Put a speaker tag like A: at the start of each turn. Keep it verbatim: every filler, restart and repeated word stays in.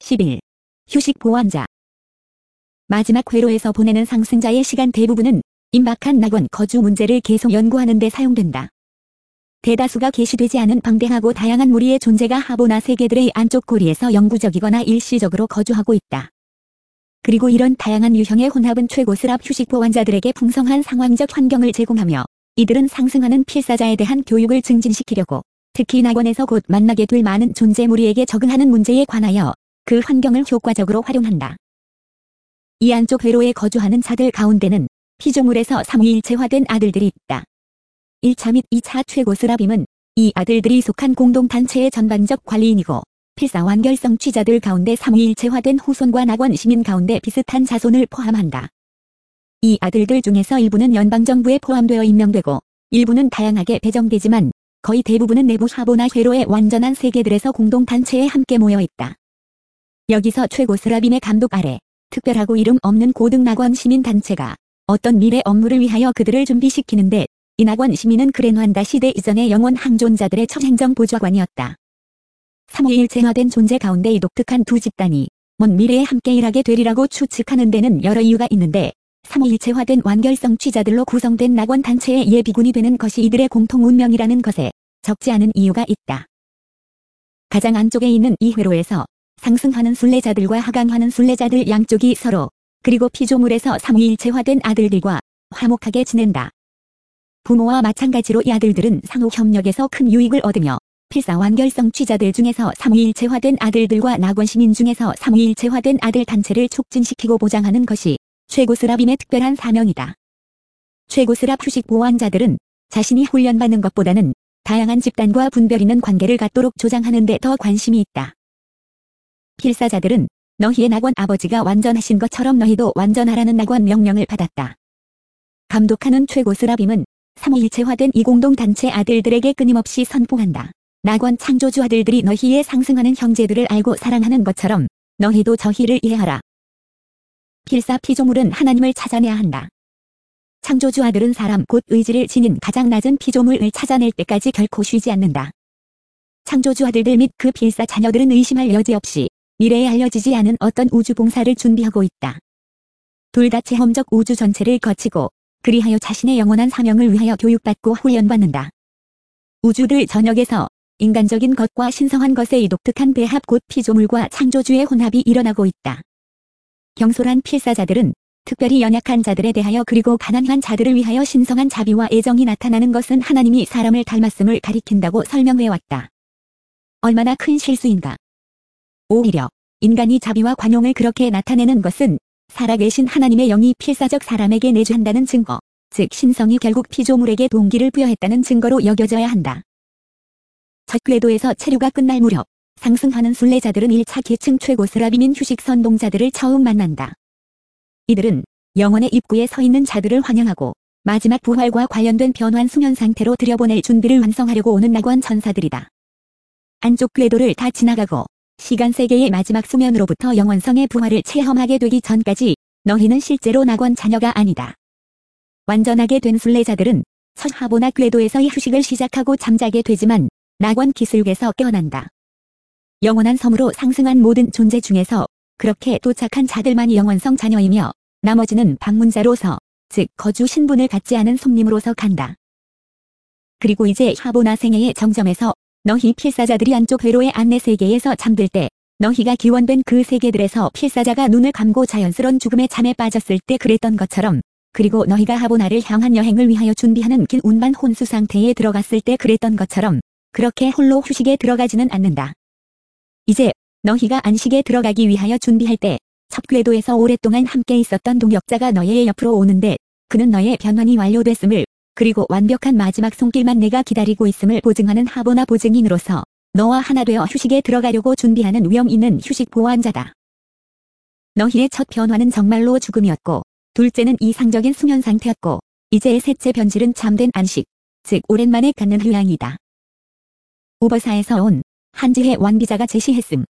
A: 십일. 휴식 보완자. 마지막 회로에서 보내는 상승자의 시간 대부분은 임박한 낙원 거주 문제를 계속 연구하는 데 사용된다. 대다수가 게시되지 않은 방대하고 다양한 무리의 존재가 하보나 세계들의 안쪽 고리에서 영구적이거나 일시적으로 거주하고 있다. 그리고 이런 다양한 유형의 혼합은 최고스랍 휴식 보완자들에게 풍성한 상황적 환경을 제공하며 이들은 상승하는 필사자에 대한 교육을 증진시키려고 특히 낙원에서 곧 만나게 될 많은 존재 무리에게 적응하는 문제에 관하여 그 환경을 효과적으로 활용한다. 이 안쪽 회로에 거주하는 자들 가운데는 피조물에서 삼위일체화된 아들들이 있다. 일 차 및 이 차 최고스랍임은 이 아들들이 속한 공동단체의 전반적 관리인이고 필사 완결성 취자들 가운데 삼위일체화된 후손과 낙원 시민 가운데 비슷한 자손을 포함한다. 이 아들들 중에서 일부는 연방정부에 포함되어 임명되고 일부는 다양하게 배정되지만 거의 대부분은 내부 하보나 회로의 완전한 세계들에서 공동단체에 함께 모여 있다. 여기서 최고스랍임의 감독 아래 특별하고 이름 없는 고등 낙원 시민단체가 어떤 미래 업무를 위하여 그들을 준비시키는데 이 낙원 시민은 그레누안다 시대 이전의 영원 항존자들의 첫 행정보좌관이었다. 삼위일체화된 존재 가운데 이 독특한 두 집단이 먼 미래에 함께 일하게 되리라고 추측하는 데는 여러 이유가 있는데 삼위일체화된 완결성 취자들로 구성된 낙원 단체의 예비군이 되는 것이 이들의 공통 운명이라는 것에 적지 않은 이유가 있다. 가장 안쪽에 있는 이 회로에서 상승하는 순례자들과 하강하는 순례자들 양쪽이 서로 그리고 피조물에서 삼위일체화된 아들들과 화목하게 지낸다. 부모와 마찬가지로 이 아들들은 상호 협력에서 큰 유익을 얻으며 필사 완결성 취자들 중에서 삼위일체화된 아들들과 낙원 시민 중에서 삼위일체화된 아들 단체를 촉진시키고 보장하는 것이 최고스랍임의 특별한 사명이다. 최고스랍 휴식 보완자들은 자신이 훈련받는 것보다는 다양한 집단과 분별 있는 관계를 갖도록 조장하는 데 더 관심이 있다. 필사자들은 너희의 낙원 아버지가 완전하신 것처럼 너희도 완전하라는 낙원 명령을 받았다. 감독하는 최고스랍임은 삼위일체화된 이 공동단체 아들들에게 끊임없이 선포한다. 낙원 창조주 아들들이 너희의 상승하는 형제들을 알고 사랑하는 것처럼 너희도 저희를 이해하라. 필사 피조물은 하나님을 찾아내야 한다. 창조주 아들은 사람 곧 의지를 지닌 가장 낮은 피조물을 찾아낼 때까지 결코 쉬지 않는다. 창조주 아들들 및 그 필사 자녀들은 의심할 여지 없이 미래에 알려지지 않은 어떤 우주 봉사를 준비하고 있다. 둘 다 체험적 우주 전체를 거치고 그리하여 자신의 영원한 사명을 위하여 교육받고 훈련받는다. 우주들 전역에서 인간적인 것과 신성한 것의 이 독특한 배합 곧 피조물과 창조주의 혼합이 일어나고 있다. 경솔한 필사자들은 특별히 연약한 자들에 대하여 그리고 가난한 자들을 위하여 신성한 자비와 애정이 나타나는 것은 하나님이 사람을 닮았음을 가리킨다고 설명해왔다. 얼마나 큰 실수인가. 오히려 인간이 자비와 관용을 그렇게 나타내는 것은 살아계신 하나님의 영이 필사적 사람에게 내주한다는 증거, 즉 신성이 결국 피조물에게 동기를 부여했다는 증거로 여겨져야 한다. 첫 궤도에서 체류가 끝날 무렵 상승하는 순례자들은 일 차 계층 최고스랍임인 휴식 선동자들을 처음 만난다. 이들은 영혼의 입구에 서 있는 자들을 환영하고 마지막 부활과 관련된 변환 수면 상태로 들여보낼 준비를 완성하려고 오는 낙원 천사들이다. 안쪽 궤도를 다 지나가고 시간 세계의 마지막 수면으로부터 영원성의 부활을 체험하게 되기 전까지 너희는 실제로 낙원 자녀가 아니다. 완전하게 된 순례자들은 첫 하보나 궤도에서의 휴식을 시작하고 잠자게 되지만 낙원 기슭에서 깨어난다. 영원한 섬으로 상승한 모든 존재 중에서 그렇게 도착한 자들만이 영원성 자녀이며 나머지는 방문자로서 즉 거주 신분을 갖지 않은 손님으로서 간다. 그리고 이제 하보나 생애의 정점에서 너희 필사자들이 안쪽 회로의 안내 세계에서 잠들 때 너희가 기원된 그 세계들에서 필사자가 눈을 감고 자연스러운 죽음의 잠에 빠졌을 때 그랬던 것처럼 그리고 너희가 하보나를 향한 여행을 위하여 준비하는 긴 운반 혼수 상태에 들어갔을 때 그랬던 것처럼 그렇게 홀로 휴식에 들어가지는 않는다. 이제 너희가 안식에 들어가기 위하여 준비할 때 첫 궤도에서 오랫동안 함께 있었던 동역자가 너희의 옆으로 오는데 그는 너의 변환이 완료됐음을 그리고 완벽한 마지막 손길만 내가 기다리고 있음을 보증하는 하보나 보증인으로서 너와 하나 되어 휴식에 들어가려고 준비하는 위험 있는 휴식 보완자다. 너희의 첫 변화는 정말로 죽음이었고 둘째는 이상적인 수면 상태였고 이제 셋째 변질은 참된 안식, 즉 오랜만에 갖는 휴양이다. 오버사에서 온 한지혜 완비자가 제시했음.